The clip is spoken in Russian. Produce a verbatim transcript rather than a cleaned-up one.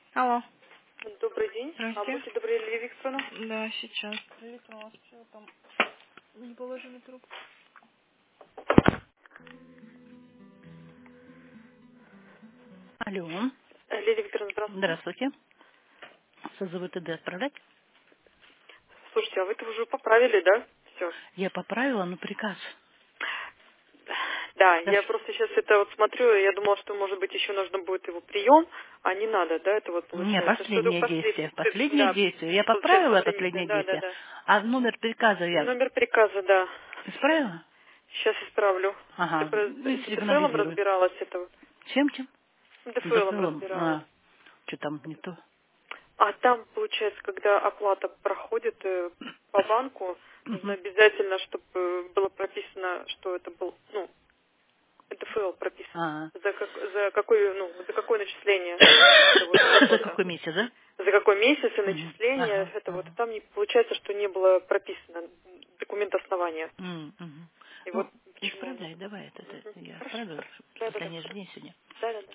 Алло. Добрый день. А Здравствуйте. будьте добры, Лилия Викторовна. Да, сейчас. Видите, у нас почему там не положены трубки. Алло. Э, Лилия Викторовна, здравствуйте. Здравствуйте. Созову ТД отправлять? Слушайте, а вы-то уже поправили, да? Все. Я поправила, но приказ. Да, Да. я просто сейчас это вот смотрю, и я думала, что, может быть, еще нужно будет его прием, а не надо, да, это вот Не, получается, что это последнее послед... действие. Последнее Да, действие. Я получается, поправила последний, последнее да, да, действие. да. А номер приказа я Номер приказа, да. исправила? Сейчас исправлю. Это, Ага. про- Ну и это ДФЛом сигнализирую. разбиралась, это Чем-чем? ДФЛом ДФЛом. разбиралась. А, что там не то? А там, получается, когда оплата проходит э, по банку, нужно Мгм. обязательно, чтобы было прописано, что это был, ну, это ФЛ прописан. А. За, как, за, какое, ну, за какое начисление это вот За выплата. какой месяц, да? За какой месяц и Мгм. начисление, Ага. это вот. Ага. Там не, получается, что не было прописано документ основания. М, мгм. И вот Ну, почему оно исправляй, так. давай это, это Мгм. я Хорошо, исправлю. хорошо. Да, да, да. Последний же день сегодня. Да, да, да.